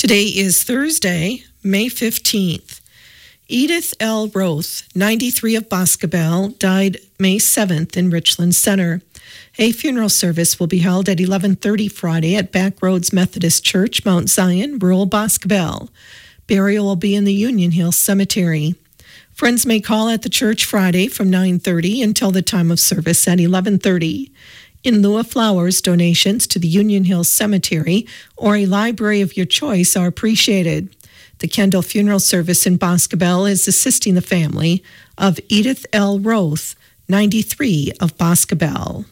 Today is Thursday, May 15th. Edith L. Roth, 93 of Boscobel, died May 7th in Richland Center. A funeral service will be held at 11:30 Friday at Backroads Methodist Church, Mount Zion, rural Boscobel. Burial will be in the Union Hills Cemetery. Friends may call at the church Friday from 9:30 until the time of service at 11:30. In lieu of flowers, donations to the Union Hills Cemetery or a library of your choice are appreciated. The Kendall Funeral Service in Boscobel is assisting the family of Edith L. Roth, 93 of Boscobel.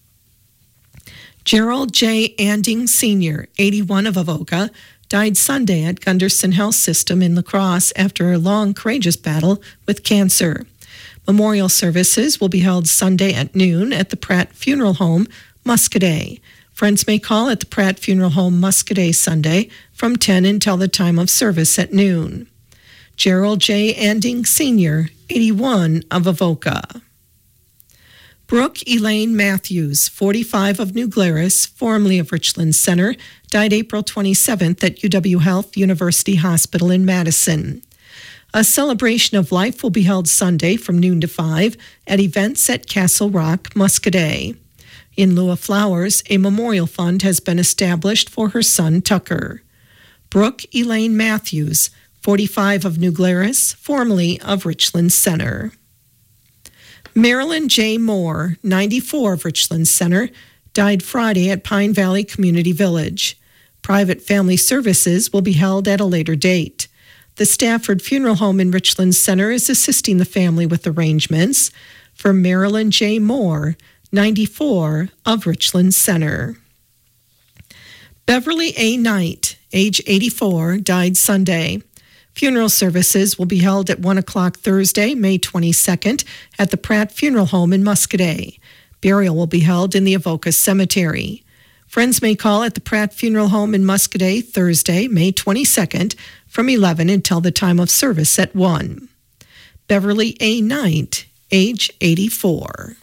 Gerald J. Anding Sr., 81 of Avoca, died Sunday at Gunderson Health System in La Crosse after a long, courageous battle with cancer. Memorial services will be held Sunday at noon at the Pratt Funeral Home, Muscadet. Friends may call at the Pratt Funeral Home, Muscadet, Sunday from 10 until the time of service at noon. Gerald J. Anding Sr., 81 of Avoca. Brooke Elaine Matthews, 45 of New Glarus, formerly of Richland Center, died April 27th at UW Health University Hospital in Madison. A celebration of life will be held Sunday from noon to 5 at events at Castle Rock, Muscadet. In lieu of flowers, a memorial fund has been established for her son, Tucker. Brooke Elaine Matthews, 45 of New Glarus, formerly of Richland Center. Marilyn J. Moore, 94 of Richland Center, died Friday at Pine Valley Community Village. Private family services will be held at a later date. The Stafford Funeral Home in Richland Center is assisting the family with arrangements for Marilyn J. Moore, 94 of Richland Center. Beverly A. Knight, age 84, died Sunday. Funeral services will be held at 1 o'clock Thursday, May 22nd, at the Pratt Funeral Home in Muscadet. Burial will be held in the Avoca Cemetery. Friends may call at the Pratt Funeral Home in Muscadet Thursday, May 22nd, from 11 until the time of service at 1. Beverly A. Knight, age 84.